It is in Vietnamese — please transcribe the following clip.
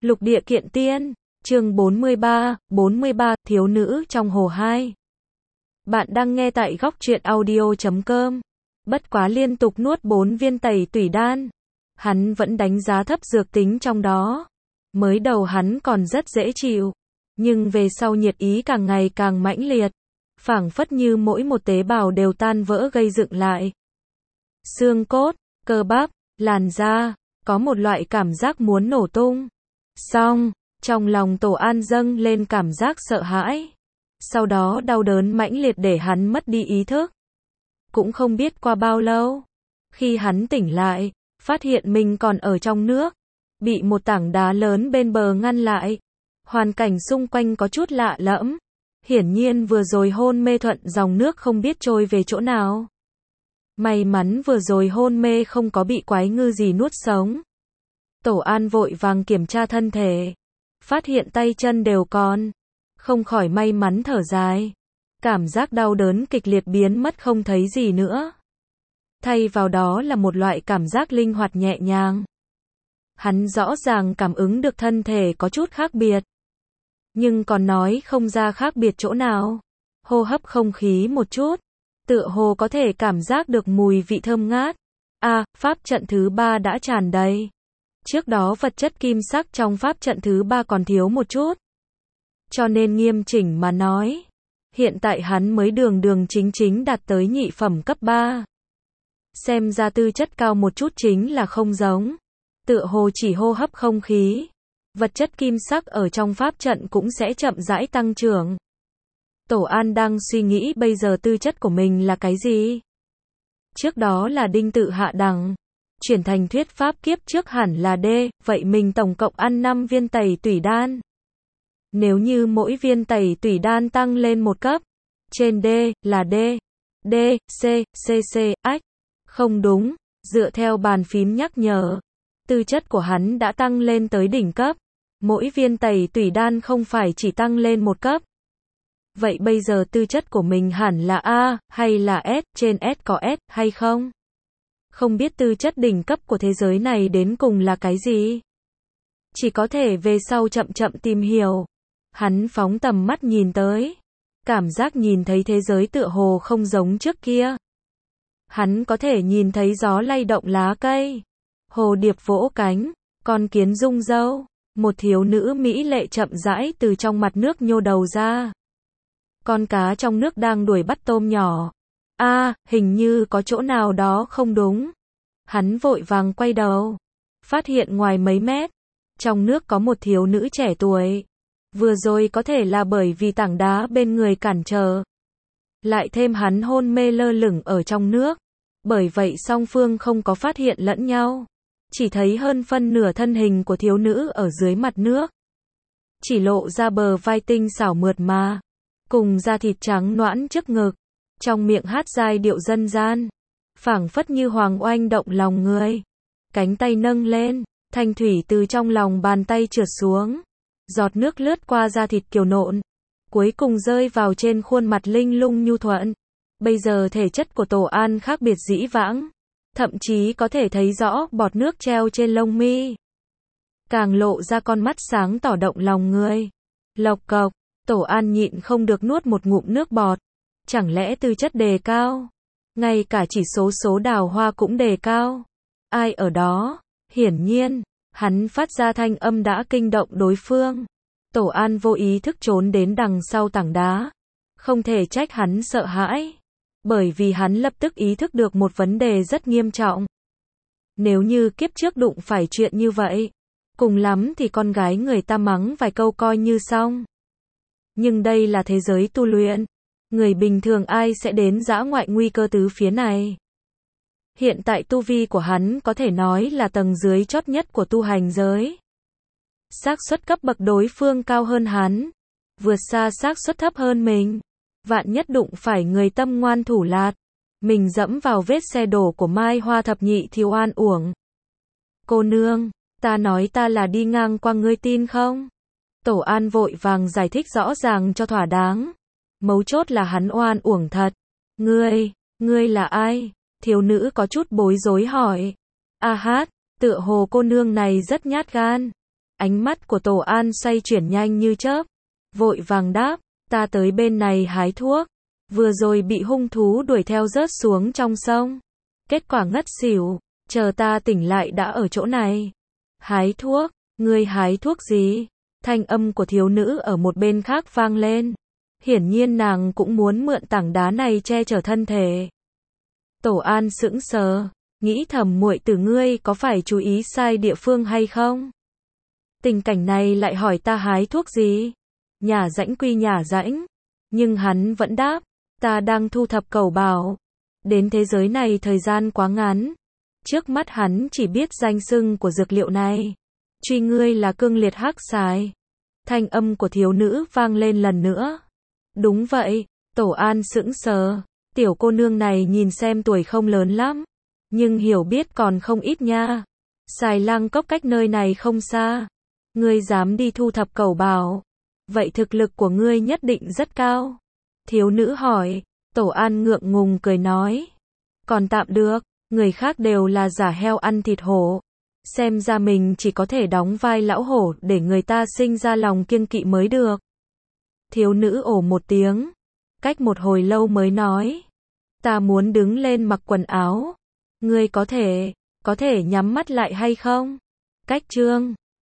Lục địa kiện tiên, chương 43, thiếu nữ trong hồ 2. Bạn đang nghe tại góc truyện audio.com. Bất quá liên tục nuốt 4 viên tẩy tủy đan. Hắn vẫn đánh giá thấp dược tính trong đó. Mới đầu hắn còn rất dễ chịu. Nhưng về sau nhiệt ý càng ngày càng mãnh liệt. Phảng phất như mỗi một tế bào đều tan vỡ gây dựng lại. Xương cốt, cơ bắp, làn da, có một loại cảm giác muốn nổ tung. Xong, trong lòng Tổ An dâng lên cảm giác sợ hãi. Sau đó đau đớn mãnh liệt để hắn mất đi ý thức. Cũng không biết qua bao lâu. Khi hắn tỉnh lại, phát hiện mình còn ở trong nước. Bị một tảng đá lớn bên bờ ngăn lại. Hoàn cảnh xung quanh có chút lạ lẫm. Hiển nhiên vừa rồi hôn mê thuận dòng nước không biết trôi về chỗ nào. May mắn vừa rồi hôn mê không có bị quái ngư gì nuốt sống. Tổ An vội vàng kiểm tra thân thể. Phát hiện tay chân đều còn. Không khỏi may mắn thở dài. Cảm giác đau đớn kịch liệt biến mất không thấy gì nữa. Thay vào đó là một loại cảm giác linh hoạt nhẹ nhàng. Hắn rõ ràng cảm ứng được thân thể có chút khác biệt. Nhưng còn nói không ra khác biệt chỗ nào. Hô hấp không khí một chút. Tựa hồ có thể cảm giác được mùi vị thơm ngát. Pháp trận thứ 3 đã tràn đầy. Trước đó vật chất kim sắc trong pháp trận thứ 3 còn thiếu một chút. Cho nên nghiêm chỉnh mà nói. Hiện tại hắn mới đường chính đạt tới nhị phẩm cấp 3. Xem ra tư chất cao một chút chính là không giống. Tựa hồ chỉ hô hấp không khí. Vật chất kim sắc ở trong pháp trận cũng sẽ chậm rãi tăng trưởng. Tổ An đang suy nghĩ bây giờ tư chất của mình là cái gì? Trước đó là đinh tự hạ đẳng. Chuyển thành thuyết pháp kiếp trước hẳn là D, vậy mình tổng cộng ăn 5 viên tẩy tủy đan. Nếu như mỗi viên tẩy tủy đan tăng lên một cấp, trên D, là D, C, không đúng, dựa theo bàn phím nhắc nhở, tư chất của hắn đã tăng lên tới đỉnh cấp, mỗi viên tẩy tủy đan không phải chỉ tăng lên một cấp. Vậy bây giờ tư chất của mình hẳn là A, hay là S, trên S có S, hay không? Không biết tư chất đỉnh cấp của thế giới này đến cùng là cái gì? Chỉ có thể về sau chậm tìm hiểu. Hắn phóng tầm mắt nhìn tới. Cảm giác nhìn thấy thế giới tựa hồ không giống trước kia. Hắn có thể nhìn thấy gió lay động lá cây. Hồ điệp vỗ cánh. Con kiến rung râu. Một thiếu nữ mỹ lệ chậm rãi từ trong mặt nước nhô đầu ra. Con cá trong nước đang đuổi bắt tôm nhỏ. Hình như có chỗ nào đó không đúng. Hắn vội vàng quay đầu. Phát hiện ngoài mấy mét. Trong nước có một thiếu nữ trẻ tuổi. Vừa rồi có thể là bởi vì tảng đá bên người cản trở. Lại thêm hắn hôn mê lơ lửng ở trong nước. Bởi vậy song phương không có phát hiện lẫn nhau. Chỉ thấy hơn phân nửa thân hình của thiếu nữ ở dưới mặt nước. Chỉ lộ ra bờ vai tinh xảo mượt mà. Cùng da thịt trắng nõn trước ngực. Trong miệng hát giai điệu dân gian. Phảng phất như hoàng oanh động lòng người. Cánh tay nâng lên. Thanh thủy từ trong lòng bàn tay trượt xuống. Giọt nước lướt qua da thịt kiều nộn. Cuối cùng rơi vào trên khuôn mặt linh lung nhu thuận. Bây giờ thể chất của Tổ An khác biệt dĩ vãng. Thậm chí có thể thấy rõ bọt nước treo trên lông mi. Càng lộ ra con mắt sáng tỏ động lòng người. Lộc cộc, Tổ An nhịn không được nuốt một ngụm nước bọt. Chẳng lẽ tư chất đề cao? Ngay cả chỉ số đào hoa cũng đề cao. Ai ở đó? Hiển nhiên, hắn phát ra thanh âm đã kinh động đối phương. Tổ An vô ý thức trốn đến đằng sau tảng đá. Không thể trách hắn sợ hãi. Bởi vì hắn lập tức ý thức được một vấn đề rất nghiêm trọng. Nếu như kiếp trước đụng phải chuyện như vậy, cùng lắm thì con gái người ta mắng vài câu coi như xong. Nhưng đây là thế giới tu luyện. Người bình thường ai sẽ đến dã ngoại nguy cơ tứ phía này. Hiện tại tu vi của hắn có thể nói là tầng dưới chót nhất của tu hành giới. Xác suất cấp bậc đối phương cao hơn hắn, vượt xa xác suất thấp hơn mình. Vạn nhất đụng phải người tâm ngoan thủ lạt, mình dẫm vào vết xe đổ của Mai Hoa thập nhị thì oan uổng. Cô nương, ta nói ta là đi ngang qua ngươi tin không? Tổ An vội vàng giải thích rõ ràng cho thỏa đáng. Mấu chốt là hắn oan uổng thật. Ngươi là ai? Thiếu nữ có chút bối rối hỏi. Tựa hồ cô nương này rất nhát gan. Ánh mắt của Tổ An xoay chuyển nhanh như chớp, vội vàng đáp, ta tới bên này hái thuốc, vừa rồi bị hung thú đuổi theo rớt xuống trong sông, kết quả ngất xỉu, chờ ta tỉnh lại đã ở chỗ này. Hái thuốc, ngươi hái thuốc gì? Thanh âm của thiếu nữ ở một bên khác vang lên. Hiển nhiên nàng cũng muốn mượn tảng đá này che chở thân thể. Tổ An sững sờ, nghĩ thầm muội tử ngươi có phải chú ý sai địa phương hay không? Tình cảnh này lại hỏi ta hái thuốc gì? Nhả rãnh quy nhả rãnh. Nhưng hắn vẫn đáp, ta đang thu thập cẩu bảo. Đến thế giới này thời gian quá ngắn. Trước mắt hắn chỉ biết danh xưng của dược liệu này. Truy ngươi là cương liệt hắc xài. Thanh âm của thiếu nữ vang lên lần nữa. Đúng vậy, Tổ An sững sờ. Tiểu cô nương này nhìn xem tuổi không lớn lắm, nhưng hiểu biết còn không ít nha. Xài Lang Cốc cách nơi này không xa. Ngươi dám đi thu thập cẩu bảo, vậy thực lực của ngươi nhất định rất cao. Thiếu nữ hỏi. Tổ An ngượng ngùng cười nói, còn tạm được, người khác đều là giả heo ăn thịt hổ. Xem ra mình chỉ có thể đóng vai lão hổ để người ta sinh ra lòng kiêng kỵ mới được. Thiếu nữ ồ một tiếng, cách một hồi lâu mới nói, ta muốn đứng lên mặc quần áo. Ngươi có thể nhắm mắt lại hay không? Cách chương